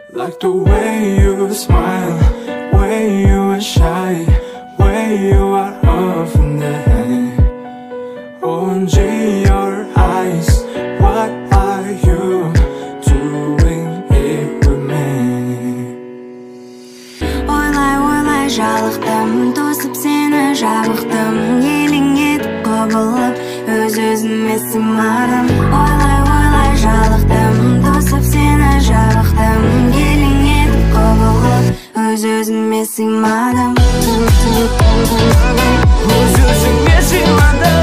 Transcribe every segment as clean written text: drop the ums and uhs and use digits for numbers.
Like the way you smile, way you are shy, way you are often there. OMG, your eyes, what are you doing here with me? Ойлай жалықтым, тосып сені жабықтым, елең етіп құбылып, өз-өзіме сыймадым. Ойлай жалықтым, тосып сені жабықтым, елең етіп құбылып, өз-өзіме сыймадым. Өз-өзіңе сыймадым,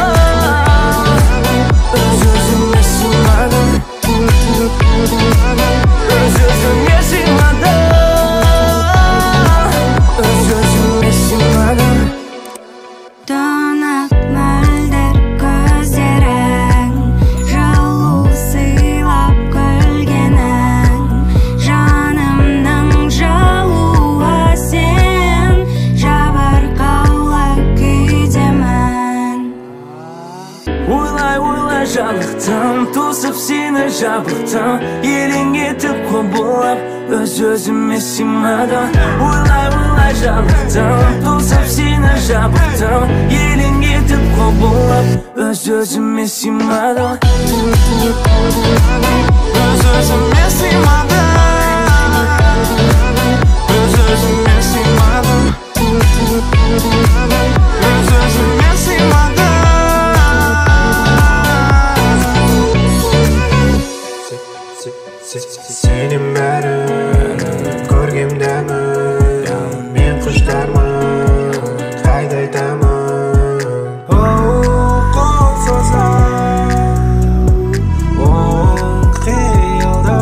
өз-өзіңе сыймадым, өз-өзіңе сыймадым, өз-өзіңе сыймадым. Тұнық мөлдір көздерің, жылу сыйлап күлгенің, жанымның жылуы сен, жабырқаулы күйдемін. Ойлай жалықтым, тосып сені жабықтым, елең етіп құбылып, өз-өзіме сыймадым. Ойлай жалықтым, тосып сені жабықтым, елең етіп құбылып, өз-өзіме сыймадым. Өз-өзіме сыймадым, өз-өзіме сыймадым, өз-өзіме сыймадым. Сенің бәрін көргемдемін, мен құштармын, қайда айтамын. Қол созам, қиылды.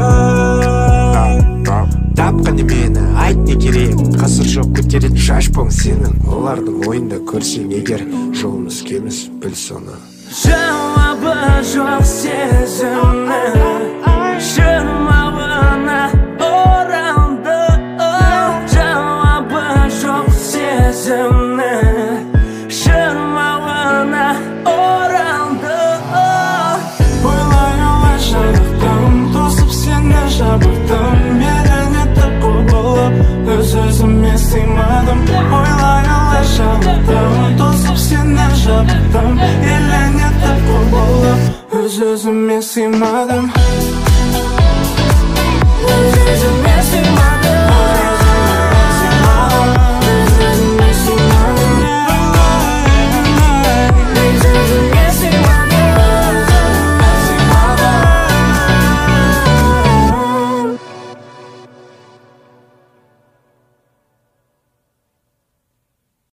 Тапқан мені, айт не керек, қасыр жоқ көтерет шашпаң сенің. Олардың ойында көрсең егер, жолымыз кеміс, біл соны. Жауабы жоқ сезімнің, шырмауына оралды. Жауабы жоқ сезімнің, шырмауына оралды. Ойлай жалықтым, тосып сені жабықтым, елең етіп құбылып, өз-өзіме сыймадым. Ойлай жалықтым, тосып сені жабықтым, елең етіп құбылып, өз-өзіме сыймадым.